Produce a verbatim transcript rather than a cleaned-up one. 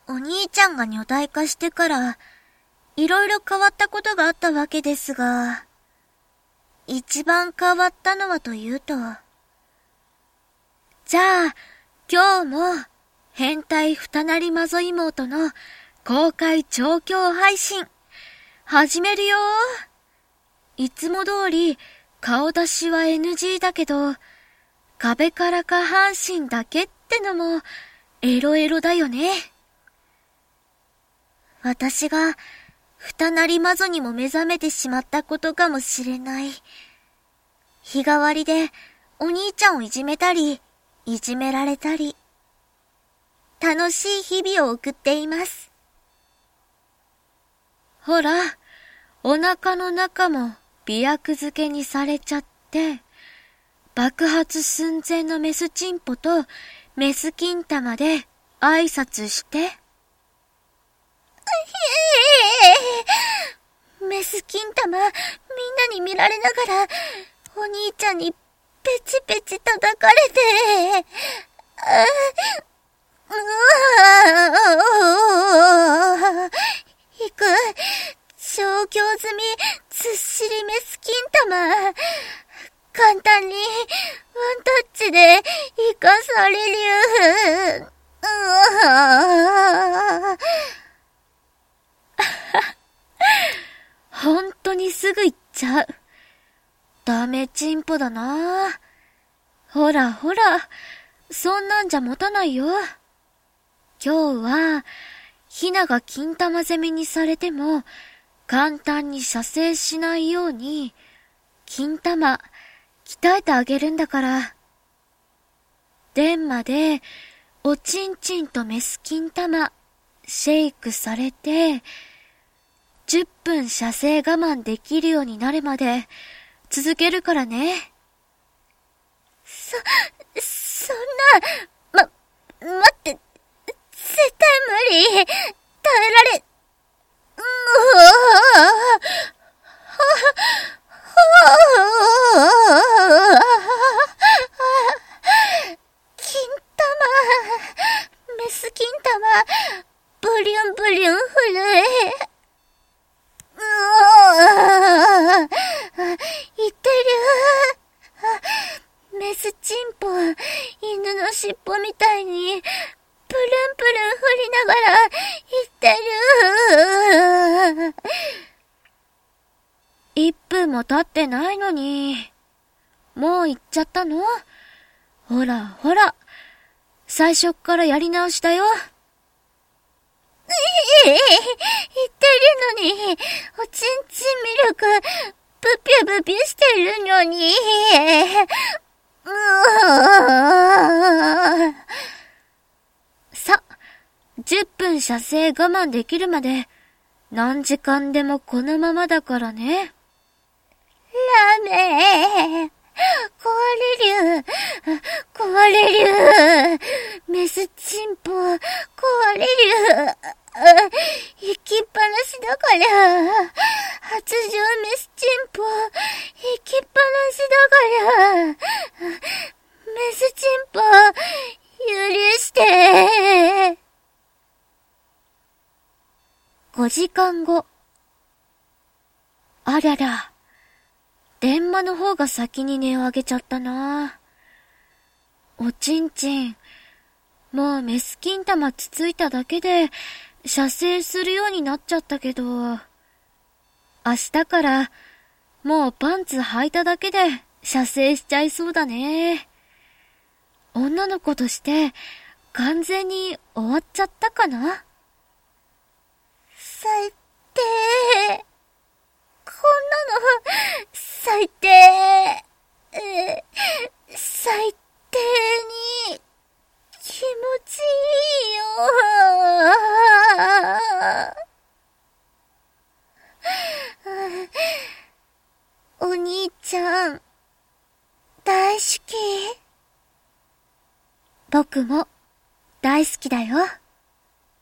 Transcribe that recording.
お兄ちゃんが女体化してから、いろいろ変わったことがあったわけですが、一番変わったのはというと、じゃあ、今日も、変態二なりマゾ妹の公開調教配信、始めるよ。いつも通り、顔出しは エヌジー だけど、壁から下半身だけってのも、エロエロだよね。私が、二なりマゾにも目覚めてしまったことかもしれない。日替わりで、お兄ちゃんをいじめたり、いじめられたり、楽しい日々を送っています。ほら、お腹の中も美薬漬けにされちゃって、爆発寸前のメスチンポとメス金玉で挨拶して。メス金玉、みんなに見られながら、お兄ちゃんにペチペチ叩かれて、うわ引く、調教済み、ずっしりメス金玉。簡単に、ワンタッチで、生かされる。うわ本当にすぐ行っちゃう。ダメチンポだな。ほらほら、そんなんじゃ持たないよ。今日は、ヒナが金玉攻めにされても、簡単に射精しないように、金玉、鍛えてあげるんだから。電マで、おちんちんとメス金玉、シェイクされて、じゅっぷん射精我慢できるようになるまで、続けるからね。そ、そんな、ま、待って、絶対無理。耐えられ、うわ金玉、メス金玉、ブリュンブリュン震え。うわ言ってる。メスチンポ、犬の尻尾みたいに、プルンプルン振りながら言ってる。一分も経ってないのに。もう行っちゃったの？ほらほら。最初っからやり直しだよ。ええ、言ってるのに、おちんちんミルク、ブピュブピュしてるのに。うーさ、じゅっぷん射精我慢できるまで、何時間でもこのままだからね。ダメ。壊れる。壊れる。メスチンポ、壊れる。行きっぱなしだから。発情メスチンポ、行きっぱなしだから。メスチンポ、許して。ごじかんご。あらら。電マの方が先に音を上げちゃったな。おちんちん、もうメス金玉つついただけで射精するようになっちゃったけど、明日からもうパンツ履いただけで射精しちゃいそうだね。女の子として完全に終わっちゃったかな。最低。こんなの、最低、えー、最低に、気持ちいいよ。お兄ちゃん、大好き。僕も、大好きだよ。